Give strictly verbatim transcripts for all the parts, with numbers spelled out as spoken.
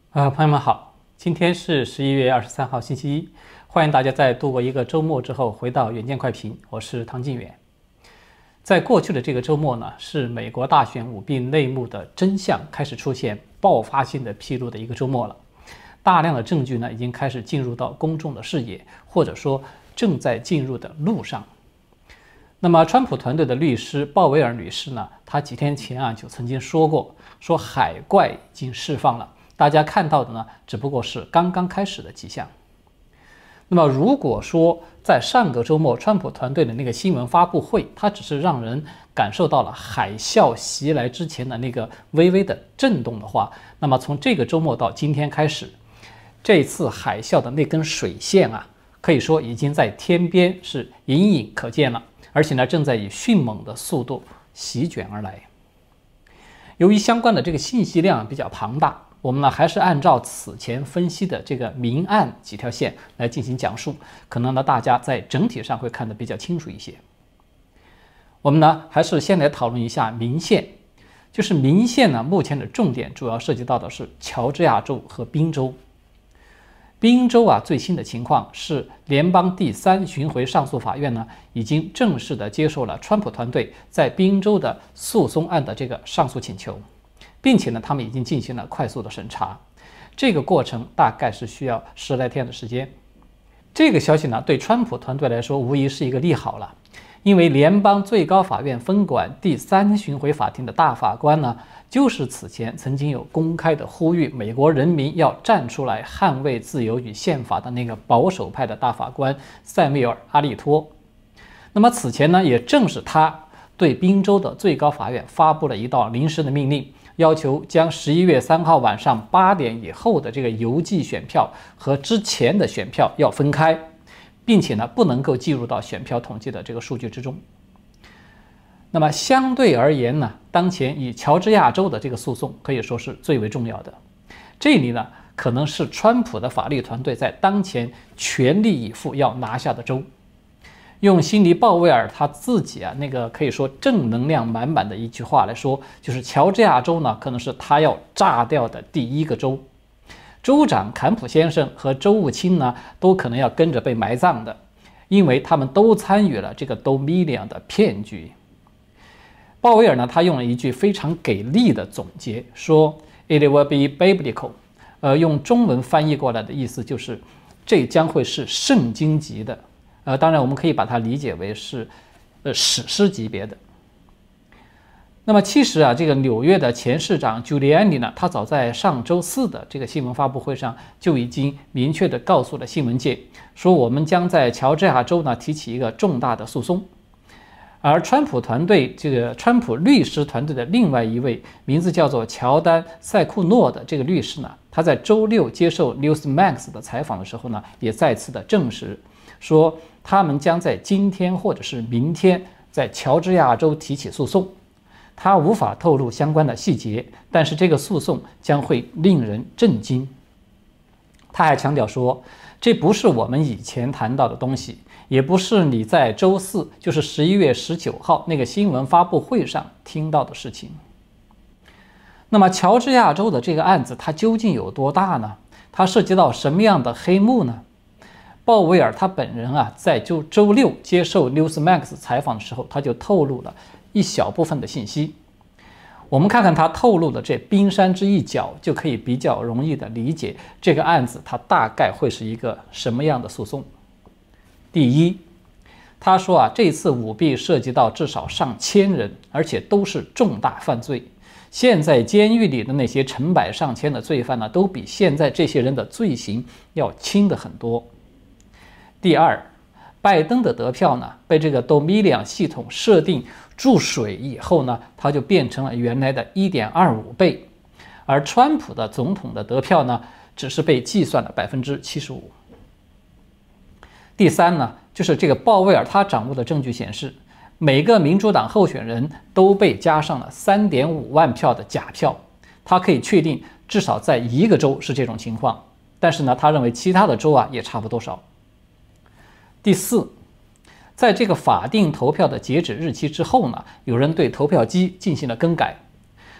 呃，朋友们好，今天是十一月二十三号，星期一，欢迎大家在度过一个周末之后回到远见快评，我是唐晋远。在过去的这个周末呢，是美国大选舞弊内幕的真相开始出现爆发性的披露的一个周末了。大量的证据呢，已经开始进入到公众的视野，或者说正在进入的路上。那么，川普团队的律师鲍威尔女士呢，她几天前啊就曾经说过，说海怪已经释放了，大家看到的呢，只不过是刚刚开始的迹象。那么，如果说在上个周末川普团队的那个新闻发布会，它只是让人感受到了海啸袭来之前的那个微微的震动的话，那么从这个周末到今天开始，这次海啸的那根水线啊，可以说已经在天边是隐隐可见了，而且呢，正在以迅猛的速度席卷而来。由于相关的这个信息量比较庞大，我们呢还是按照此前分析的这个明暗几条线来进行讲述，可能呢大家在整体上会看得比较清楚一些。我们呢还是先来讨论一下明线，就是明线呢目前的重点主要涉及到的是乔治亚州和宾州。宾州啊最新的情况是，联邦第三巡回上诉法院呢已经正式的接受了川普团队在宾州的诉讼案的这个上诉请求，并且呢他们已经进行了快速的审查，这个过程大概是需要十来天的时间。这个消息呢对川普团队来说无疑是一个利好了，因为联邦最高法院分管第三巡回法庭的大法官呢，就是此前曾经有公开的呼吁美国人民要站出来捍卫自由与宪法的那个保守派的大法官塞缪尔·阿利托。那么此前呢，也正是他对宾州的最高法院发布了一道临时的命令，要求将十一月三号晚上八点以后的这个邮寄选票和之前的选票要分开，并且呢不能够计入到选票统计的这个数据之中。那么相对而言呢，当前以乔治亚州的这个诉讼可以说是最为重要的。这里呢，可能是川普的法律团队在当前全力以赴要拿下的州。用辛迪·鲍威尔他自己啊那个可以说正能量满满的一句话来说，就是乔治亚州呢可能是他要炸掉的第一个州。州长坎普先生和州务卿呢都可能要跟着被埋葬的，因为他们都参与了这个 Dominion 的骗局。鲍威尔呢，他用了一句非常给力的总结，说 "It will be biblical"， 呃，用中文翻译过来的意思就是，这将会是圣经级的，呃，当然我们可以把它理解为是，呃，史诗级别的。那么其实啊，这个纽约的前市长 Giuliani 呢，他早在上周四的这个新闻发布会上就已经明确地告诉了新闻界，说我们将在乔治亚州呢提起一个重大的诉讼。而川普团队这个川普律师团队的另外一位名字叫做乔丹·塞库诺的这个律师呢，他在周六接受 Newsmax 的采访的时候呢，也再次的证实说，他们将在今天或者是明天在乔治亚州提起诉讼。他无法透露相关的细节，但是这个诉讼将会令人震惊。他还强调说，这不是我们以前谈到的东西，也不是你在周四，就是十一月十九号那个新闻发布会上听到的事情。那么乔治亚州的这个案子它究竟有多大呢？它涉及到什么样的黑幕呢？鲍威尔他本人啊，在就周六接受 Newsmax 采访的时候，他就透露了一小部分的信息。我们看看他透露的这冰山之一角，就可以比较容易的理解这个案子它大概会是一个什么样的诉讼。第一，他说啊，这次舞弊涉及到至少上千人，而且都是重大犯罪。现在监狱里的那些成百上千的罪犯呢，都比现在这些人的罪行要轻的很多。第二，拜登的得票呢，被这个 Dominion 系统设定注水以后呢，它就变成了原来的 一点二五 倍，而川普的总统的得票呢，只是被计算了 百分之七十五。第三呢，就是这个鲍威尔他掌握的证据显示，每个民主党候选人都被加上了 三点五万票的假票，他可以确定至少在一个州是这种情况，但是呢，他认为其他的州啊也差不多少。第四，在这个法定投票的截止日期之后呢，有人对投票机进行了更改，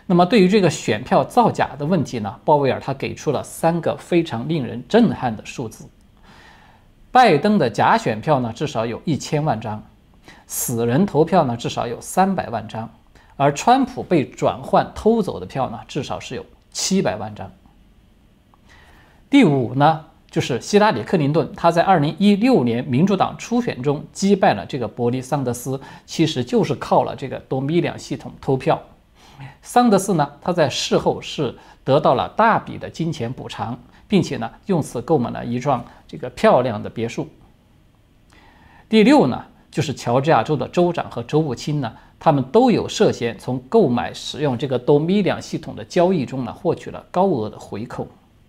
那么对于这个选票造假的问题呢，鲍威尔他给出了三个非常令人震撼的数字。拜登的假选票呢，至少有一千万张，死人投票呢，至少有三百万张，而川普被转换偷走的票呢，至少是有七百万张。第五呢，就是希拉里·克林顿，他在二零一六年民主党初选中击败了这个伯尼·桑德斯，其实就是靠了这个 Dominion 系统偷票。桑德斯呢，他在事后是得到了大笔的金钱补偿，并且呢，用此购买了一幢这个漂亮的别墅。第六呢，就是乔治亚州的州长和州务卿呢，他们都有涉嫌从购买使用这个 Dominion 系统的交易中呢，获取了高额的回扣。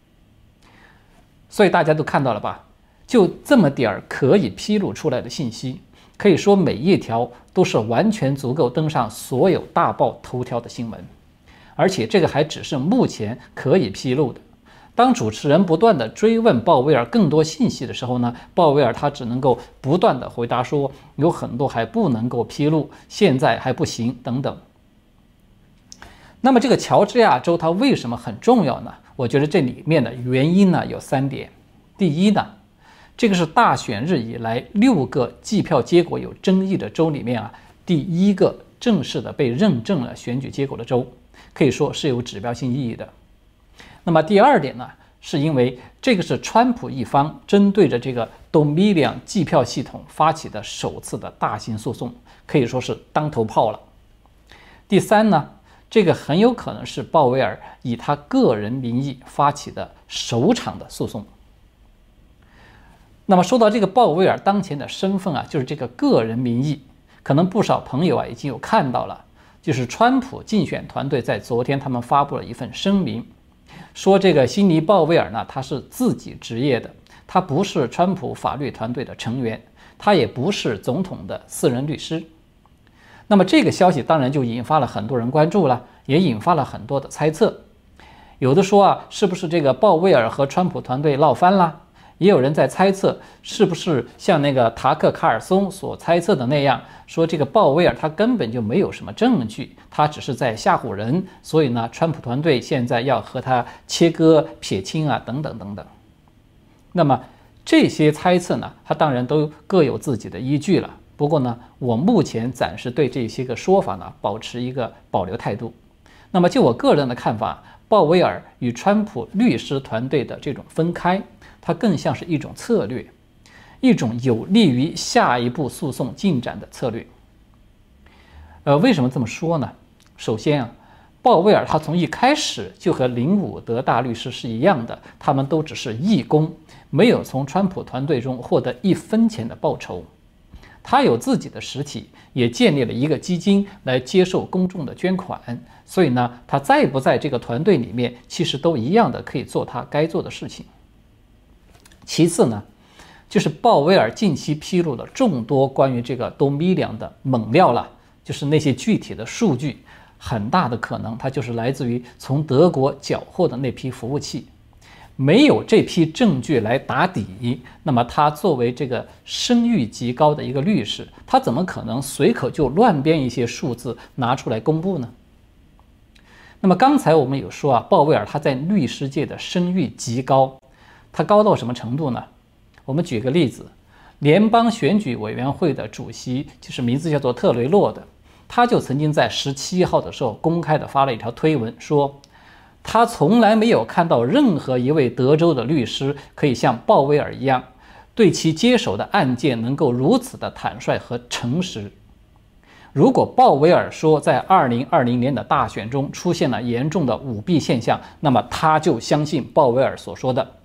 所以大家都看到了吧？就这么点儿可以披露出来的信息，可以说每一条都是完全足够登上所有大报头条的新闻。而且这个还只是目前可以披露的。当主持人不断的追问鲍威尔更多信息的时候呢，鲍威尔他只能够不断的回答说，有很多还不能够披露，现在还不行等等。那么这个乔治亚州它为什么很重要呢？我觉得这里面的原因呢有三点。第一呢，这个是大选日以来六个计票结果有争议的州里面啊，第一个正式的被认证了选举结果的州，可以说是有指标性意义的。那么第二点呢，是因为这个是川普一方针对着这个 Dominion 计票系统发起的首次的大型诉讼，可以说是当头炮了。第三呢，这个很有可能是鲍威尔以他个人名义发起的首场的诉讼。那么说到这个鲍威尔当前的身份啊，就是这个个人名义，可能不少朋友啊已经有看到了，就是川普竞选团队在昨天他们发布了一份声明，说这个辛尼·鲍威尔呢，他是自己职业的，他不是川普法律团队的成员，他也不是总统的私人律师。那么这个消息当然就引发了很多人关注了，也引发了很多的猜测。有的说啊，是不是这个鲍威尔和川普团队闹翻了？也有人在猜测，是不是像那个塔克·卡尔松所猜测的那样，说这个鲍威尔他根本就没有什么证据，他只是在吓唬人，所以呢，川普团队现在要和他切割、撇清啊，等等等等。那么这些猜测呢，它当然都各有自己的依据了。不过呢，我目前暂时对这些个说法呢，保持一个保留态度。那么就我个人的看法，鲍威尔与川普律师团队的这种分开，它更像是一种策略，一种有利于下一步诉讼进展的策略。呃，为什么这么说呢？首先啊，鲍威尔他从一开始就和林伍德大律师是一样的，他们都只是义工，没有从川普团队中获得一分钱的报酬。他有自己的实体，也建立了一个基金来接受公众的捐款，所以呢，他在不在这个团队里面，其实都一样的可以做他该做的事情。其次呢，就是鲍威尔近期披露了众多关于这个 Dominion 的猛料了，就是那些具体的数据，很大的可能它就是来自于从德国缴获的那批服务器。没有这批证据来打底，那么他作为这个声誉极高的一个律师，他怎么可能随口就乱编一些数字拿出来公布呢？那么刚才我们有说啊，鲍威尔他在律师界的声誉极高，他高到什么程度呢？我们举个例子，联邦选举委员会的主席就是名字叫做特雷洛的，他就曾经在十七号的时候公开的发了一条推文，说他从来没有看到任何一位德州的律师可以像鲍威尔一样，对其接手的案件能够如此的坦率和诚实。如果鲍威尔说在二零二零年的大选中出现了严重的舞弊现象，那么他就相信鲍威尔所说的。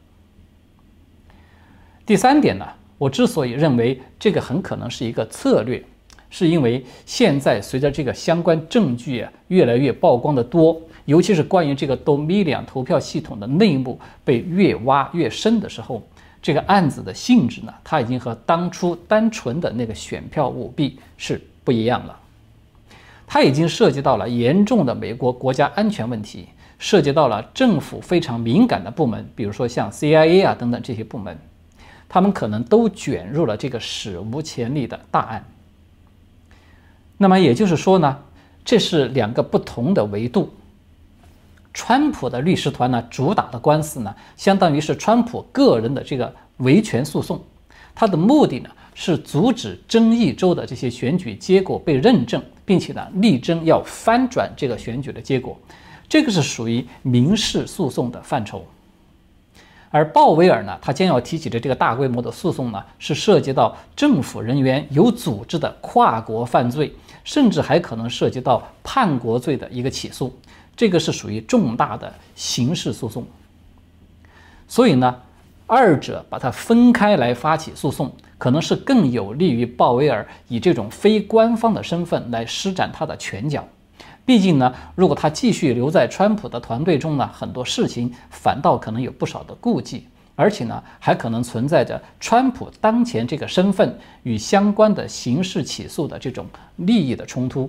第三点呢，我之所以认为这个很可能是一个策略，是因为现在随着这个相关证据啊越来越曝光的多，尤其是关于这个 Dominion 投票系统的内幕被越挖越深的时候，这个案子的性质呢，它已经和当初单纯的那个选票舞弊是不一样了。它已经涉及到了严重的美国国家安全问题，涉及到了政府非常敏感的部门，比如说像 C I A 啊等等这些部门，他们可能都卷入了这个史无前例的大案。那么也就是说呢，这是两个不同的维度。 川普的律师团呢主打的官司呢，相当于是川普个人的这个维权诉讼，它的目的呢是阻止争议州的这些选举结果被认证，并且呢力争要翻转这个选举的结果，这个是属于民事诉讼的范畴。而鲍威尔呢，他将要提起的这个大规模的诉讼呢，是涉及到政府人员有组织的跨国犯罪，甚至还可能涉及到叛国罪的一个起诉，这个是属于重大的刑事诉讼。所以呢，二者把它分开来发起诉讼，可能是更有利于鲍威尔以这种非官方的身份来施展他的拳脚。毕竟呢，如果他继续留在川普的团队中呢，很多事情反倒可能有不少的顾忌，而且呢，还可能存在着川普当前这个身份与相关的刑事起诉的这种利益的冲突。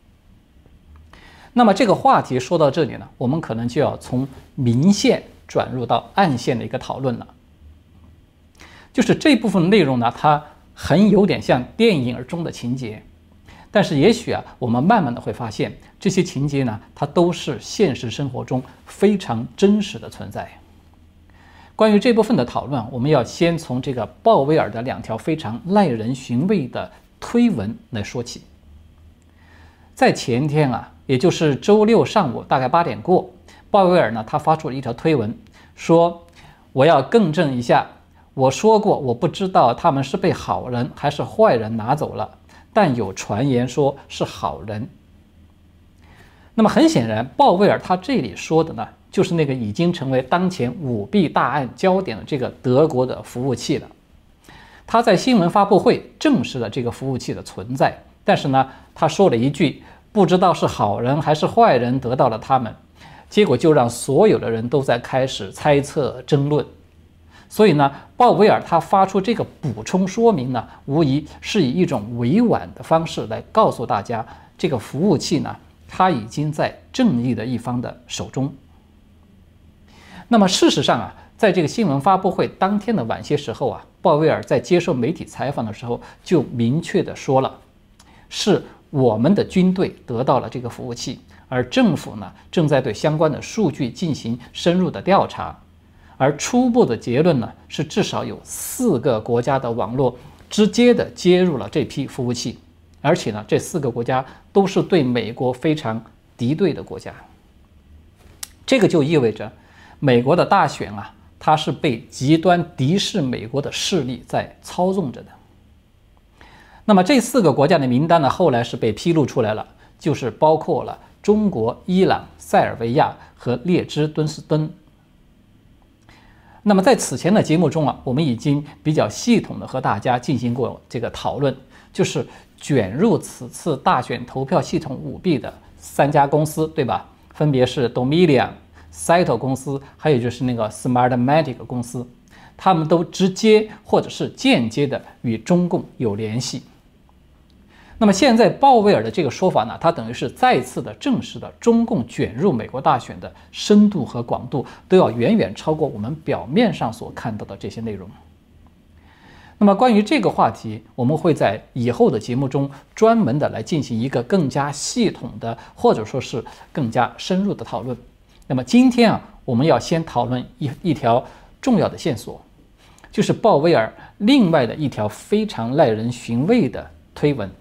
那么这个话题说到这里呢，我们可能就要从明线转入到暗线的一个讨论了。就是这部分内容呢，它很有点像电影中的情节。但是也许啊，我们慢慢的会发现，这些情节呢，它都是现实生活中非常真实的存在。关于这部分的讨论，我们要先从这个鲍威尔的两条非常耐人寻味的推文来说起。在前天啊，也就是周六上午大概八点过，鲍威尔呢，他发出了一条推文，说我要更正一下，我说过我不知道他们是被好人还是坏人拿走了。但有传言说是好人。那么很显然，鲍威尔他这里说的呢，就是那个已经成为当前舞弊大案焦点的这个德国的服务器了。他在新闻发布会证实了这个服务器的存在，但是呢，他说了一句不知道是好人还是坏人得到了他们，结果就让所有的人都在开始猜测争论。所以呢，鲍威尔他发出这个补充说明呢，无疑是以一种委婉的方式来告诉大家，这个服务器呢，它已经在正义的一方的手中。那么事实上啊，在这个新闻发布会当天的晚些时候啊，鲍威尔在接受媒体采访的时候就明确的说了，是我们的军队得到了这个服务器，而政府呢，正在对相关的数据进行深入的调查。而初步的结论呢，是至少有四个国家的网络直接的接入了这批服务器，而且呢，这四个国家都是对美国非常敌对的国家。这个就意味着，美国的大选啊，它是被极端敌视美国的势力在操纵着的。那么这四个国家的名单呢，后来是被披露出来了，就是包括了中国、伊朗、塞尔维亚和列支敦士登。那么在此前的节目中啊，我们已经比较系统的和大家进行过这个讨论，就是卷入此次大选投票系统舞弊的三家公司，对吧？分别是 Dominion、Cyto 公司，还有就是那个 Smartmatic 公司，他们都直接或者是间接的与中共有联系。那么现在鲍威尔的这个说法呢，他等于是再次的证实了中共卷入美国大选的深度和广度都要远远超过我们表面上所看到的这些内容。那么关于这个话题，我们会在以后的节目中专门的来进行一个更加系统的，或者说是更加深入的讨论。那么今天啊，我们要先讨论一一条重要的线索，就是鲍威尔另外的一条非常耐人寻味的推文。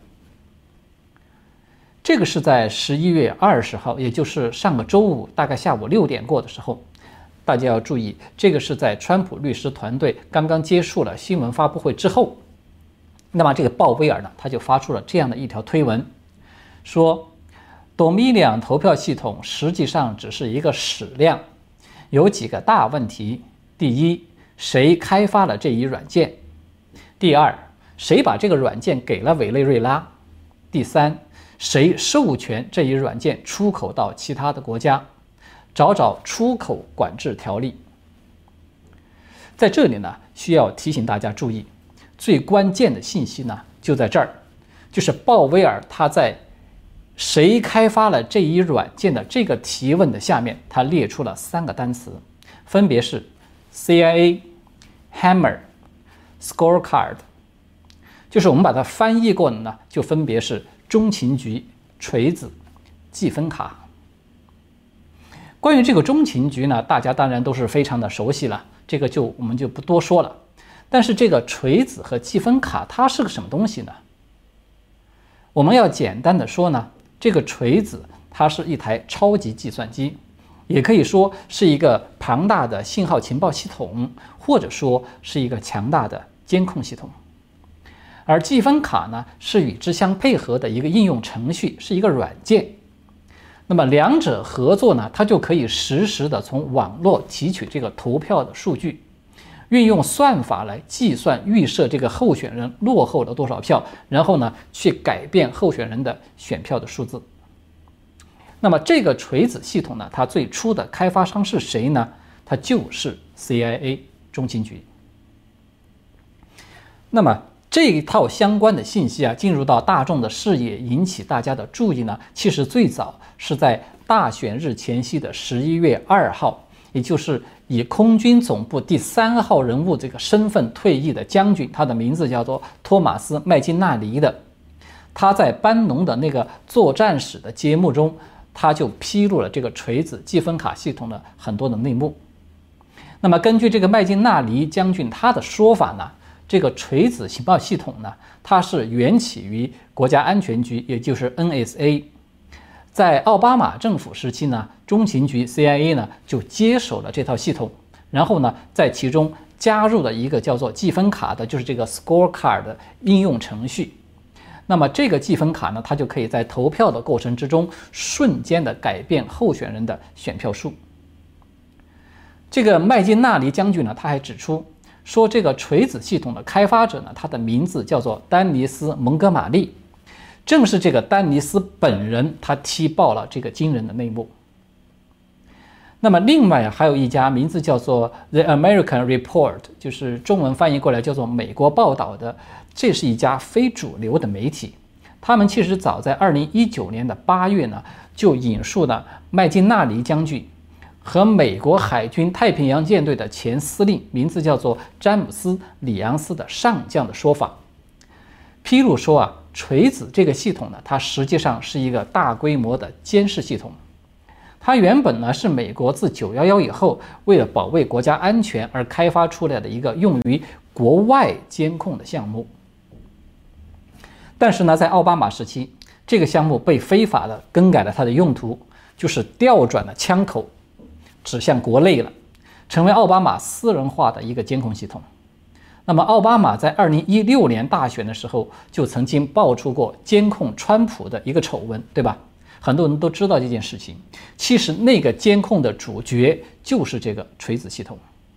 这个是在十一月二十号，也就是上个周五，大概下午六点过的时候。大家要注意，这个是在川普律师团队刚刚结束了新闻发布会之后。那么这个鲍威尔呢，他就发出了这样的一条推文，说 Dominion 投票系统实际上只是一个矢量，有几个大问题。第一，谁开发了这一软件？第二，谁把这个软件给了委内瑞拉？第三，谁授权这一软件出口到其他的国家？找找出口管制条例。在这里呢，需要提醒大家注意，最关键的信息呢就在这儿，就是鲍威尔他在谁开发了这一软件的这个提问的下面，他列出了三个单词，分别是 C I A、Hammer、Scorecard， 就是我们把它翻译过的呢，就分别是中情局、锤子、计分卡。 关于这个中情局呢，大家当然都是非常的熟悉了，这个就我们就不多说了。但是这个锤子和积分卡它是个什么东西呢？我们要简单的说呢，这个锤子它是一台超级计算机，也可以说是一个庞大的信号情报系统，或者说是一个强大的监控系统。而积分卡呢，是与之相配合的一个应用程序，是一个软件。那么两者合作呢，它就可以实时的从网络提取这个投票的数据，运用算法来计算预设这个候选人落后了多少票，然后呢去改变候选人的选票的数字。那么这个锤子系统呢，它最初的开发商是谁呢？它就是 C I A 中情局。那么这一套相关的信息啊，进入到大众的视野，引起大家的注意呢，其实最早是在大选日前夕的十一月二号，也就是以空军总部第三号人物这个身份退役的将军，他的名字叫做托马斯·麦金纳尼的，他在班农的那个作战史的节目中，他就披露了这个锤子积分卡系统的很多的内幕。那么根据这个麦金纳尼将军他的说法呢，这个锤子情报系统呢，它是源起于国家安全局，也就是 N S A。在奥巴马政府时期呢，中情局 C I A 呢就接手了这套系统，然后呢在其中加入了一个叫做积分卡的，就是这个 Scorecard 的应用程序。那么这个积分卡呢，它就可以在投票的过程之中瞬间的改变候选人的选票数。这个麦金纳尼将军呢，他还指出说，这个锤子系统的开发者呢，他的名字叫做丹尼斯·蒙哥马利。正是这个丹尼斯本人，他踢爆了这个惊人的内幕。那么，另外还有一家名字叫做 The American Report， 就是中文翻译过来叫做美国报道的，这是一家非主流的媒体。他们其实早在二零一九年的八月呢，就引述了麦金纳尼将军和美国海军太平洋舰队的前司令，名字叫做詹姆斯·里昂斯的上将的说法，披露说啊。锤子这个系统呢，它实际上是一个大规模的监视系统。它原本呢是美国自九一一以后为了保卫国家安全而开发出来的一个用于国外监控的项目。但是呢，在奥巴马时期，这个项目被非法的更改了它的用途，就是调转了枪口，指向国内了，成为奥巴马私人化的一个监控系统。那么，奥巴马在二零一六年大选的时候，就曾经爆出过监控川普的一个丑闻，对吧？很多人都知道这件事情。其实，那个监控的主角就是这个锤子系统。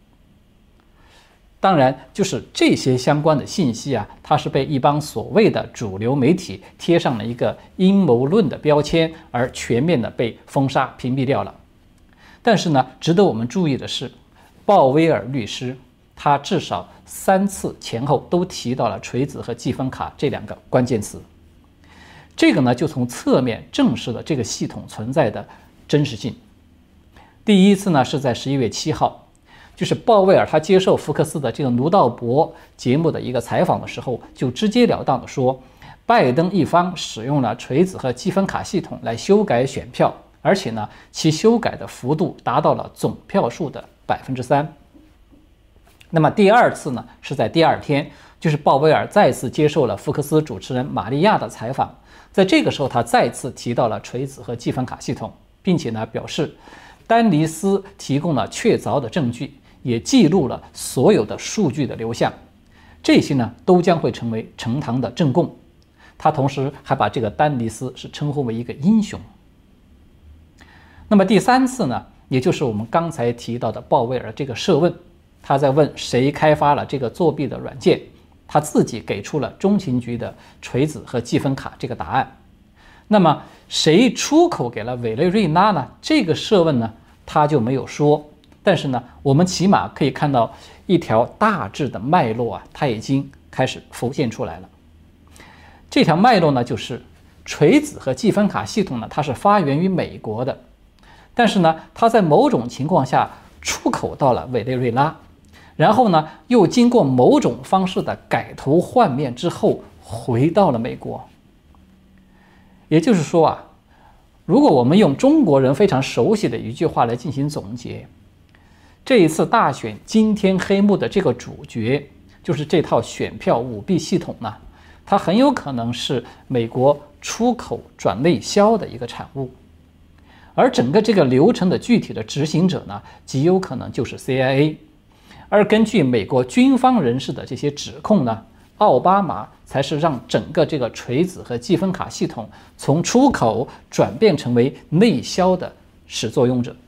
当然，就是这些相关的信息啊，它是被一帮所谓的主流媒体贴上了一个阴谋论的标签，而全面的被封杀、屏蔽掉了。但是呢，值得我们注意的是，鲍威尔律师。他至少三次前后都提到了锤子和积分卡这两个关键词，这个呢就从侧面证实了这个系统存在的真实性。第一次呢是在十一月七号，就是鲍威尔他接受福克斯的这个卢道博节目的一个采访的时候，就直截了当的说，拜登一方使用了锤子和积分卡系统来修改选票，而且呢其修改的幅度达到了总票数的百分之三。那么第二次呢，是在第二天，就是鲍威尔再次接受了福克斯主持人玛利亚的采访，在这个时候，他再次提到了锤子和积分卡系统，并且呢表示，丹尼斯提供了确凿的证据，也记录了所有的数据的流向，这些呢都将会成为呈堂的证供。他同时还把这个丹尼斯是称呼为一个英雄。那么第三次呢，也就是我们刚才提到的鲍威尔这个设问。他在问谁开发了这个作弊的软件，他自己给出了中情局的锤子和积分卡这个答案。那么谁出口给了委内瑞拉呢？这个设问呢，他就没有说。但是呢，我们起码可以看到一条大致的脉络啊，它已经开始浮现出来了。这条脉络呢，就是锤子和积分卡系统呢，它是发源于美国的，但是呢，它在某种情况下出口到了委内瑞拉。然后呢，又经过某种方式的改头换面之后，回到了美国。也就是说啊， 如果我们用中国人非常熟悉的一句话来进行总结，这一次大选惊天黑幕的这个主角，就是这套选票舞弊系统呢，它很有可能是美国出口转内销的一个产物，而整个这个流程的具体的执行者呢，极有可能就是 C I A。而根据美国军方人士的这些指控呢，奥巴马才是让整个这个锤子和积分卡系统从出口转变成为内销的始作俑者。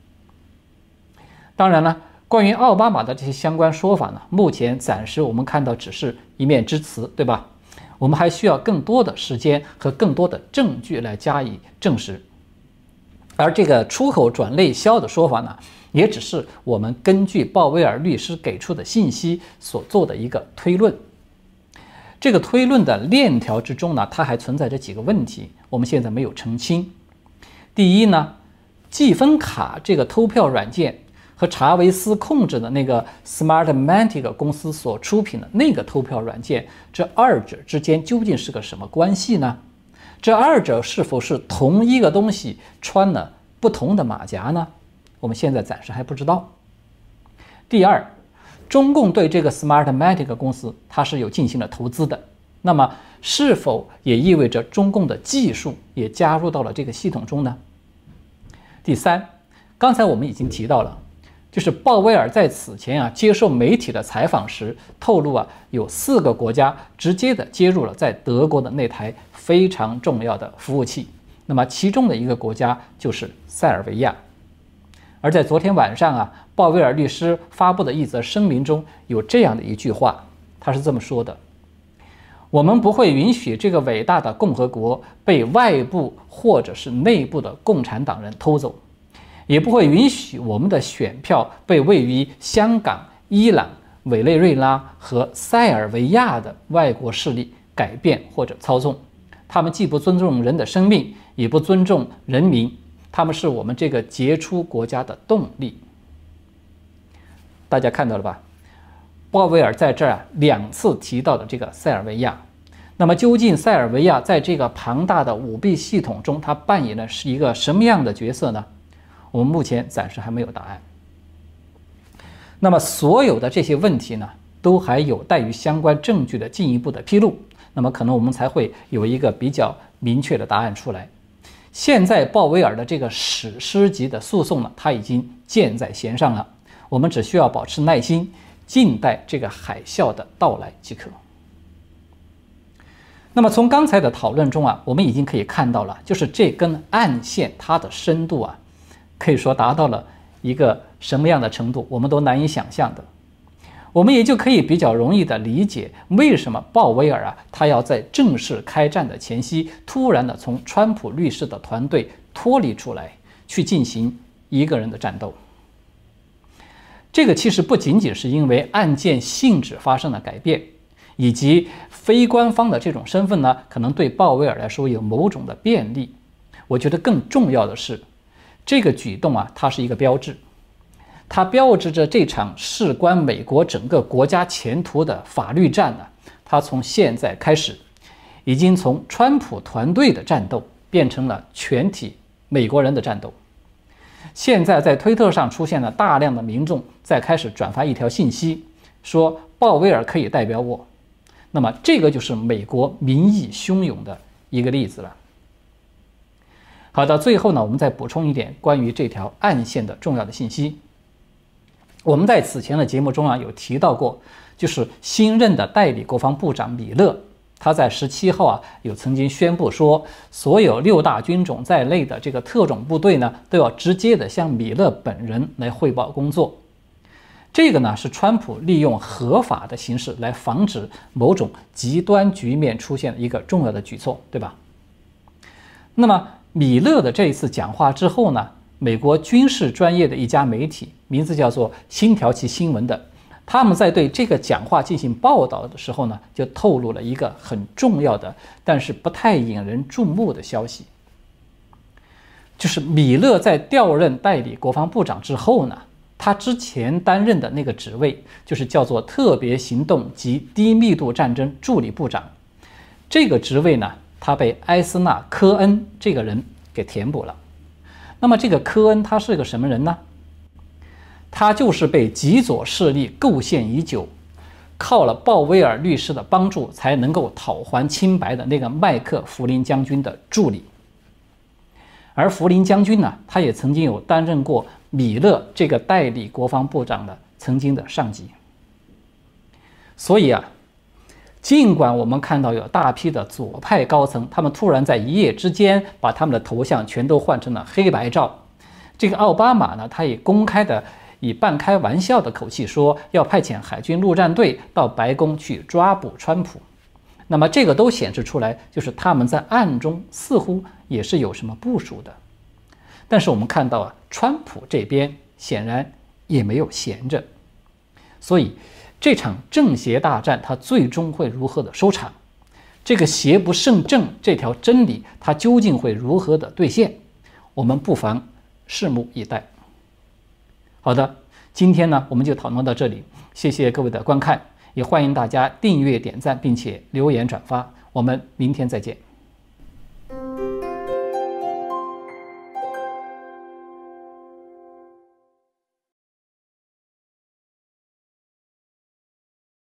当然了，关于奥巴马的这些相关说法呢，目前暂时我们看到只是一面之词，对吧？我们还需要更多的时间和更多的证据来加以证实。而这个出口转内销的说法呢，也只是我们根据鲍威尔律师给出的信息所做的一个推论。这个推论的链条之中呢，它还存在着几个问题，我们现在没有澄清。第一呢，计分卡这个偷票软件和查韦斯控制的那个 Smartmatic 公司所出品的那个偷票软件，这二者之间究竟是个什么关系呢？这二者是否是同一个东西穿了不同的马甲呢？我们现在暂时还不知道。第二，中共对这个 Smartmatic 公司它是有进行了投资的，那么是否也意味着中共的技术也加入到了这个系统中呢？第三，刚才我们已经提到了，就是鲍威尔在此前啊接受媒体的采访时透露啊，有四个国家直接的接入了在德国的那台非常重要的服务器，那么其中的一个国家就是塞尔维亚。而在昨天晚上啊，鲍威尔律师发布的一则声明中有这样的一句话，他是这么说的：我们不会允许这个伟大的共和国被外部或者是内部的共产党人偷走，也不会允许我们的选票被位于香港、伊朗、委内瑞拉和塞尔维亚的外国势力改变或者操纵。他们既不尊重人的生命，也不尊重人民，他们是我们这个杰出国家的动力。大家看到了吧？鲍威尔在这儿啊两次提到的这个塞尔维亚，那么究竟塞尔维亚在这个庞大的舞弊系统中，它扮演的是一个什么样的角色呢？我们目前暂时还没有答案。那么所有的这些问题呢，都还有待于相关证据的进一步的披露，那么可能我们才会有一个比较明确的答案出来。现在鲍威尔的这个史诗级的诉讼呢，它已经箭在弦上了，我们只需要保持耐心，静待这个海啸的到来即可。那么从刚才的讨论中啊，我们已经可以看到了，就是这根暗线它的深度啊，可以说达到了一个什么样的程度，我们都难以想象的。我们也就可以比较容易的理解，为什么鲍威尔啊，他要在正式开战的前夕，突然的从川普律师的团队脱离出来，去进行一个人的战斗。这个其实不仅仅是因为案件性质发生了改变，以及非官方的这种身份呢，可能对鲍威尔来说有某种的便利。我觉得更重要的是，这个举动啊，它是一个标志。它标志着这场事关美国整个国家前途的法律战呢，它从现在开始，已经从川普团队的战斗变成了全体美国人的战斗。现在在推特上出现了大量的民众在开始转发一条信息，说鲍威尔可以代表我。那么这个就是美国民意汹涌的一个例子了。好的，最后呢，我们再补充一点关于这条暗线的重要的信息。我们在此前的节目中啊有提到过，就是新任的代理国防部长米勒，他在十七号啊有曾经宣布说，所有六大军种在内的这个特种部队呢，都要直接的向米勒本人来汇报工作。这个呢是川普利用合法的形式来防止某种极端局面出现的一个重要的举措，对吧？那么米勒的这一次讲话之后呢，美国军事专业的一家媒体，名字叫做星条旗新闻的，他们在对这个讲话进行报道的时候呢，就透露了一个很重要的，但是不太引人注目的消息，就是米勒在调任代理国防部长之后呢，他之前担任的那个职位，就是叫做特别行动及低密度战争助理部长，这个职位呢，他被埃斯纳·科恩这个人给填补了。那么这个科恩他是个什么人呢？他就是被极左势力构陷已久，靠了鲍威尔律师的帮助才能够讨还清白的那个麦克弗林将军的助理。而弗林将军呢，他也曾经有担任过米勒这个代理国防部长的曾经的上级。所以啊，尽管我们看到有大批的左派高层，他们突然在一夜之间把他们的头像全都换成了黑白照，这个奥巴马呢，他也公开的以半开玩笑的口气说要派遣海军陆战队到白宫去抓捕川普。那么这个都显示出来，就是他们在暗中似乎也是有什么部署的。但是我们看到啊，川普这边显然也没有闲着，所以这场正邪大战它最终会如何的收场？这个邪不胜正这条真理它究竟会如何的兑现？我们不妨拭目以待。好的，今天呢我们就讨论到这里，谢谢各位的观看，也欢迎大家订阅、点赞，并且留言转发。我们明天再见。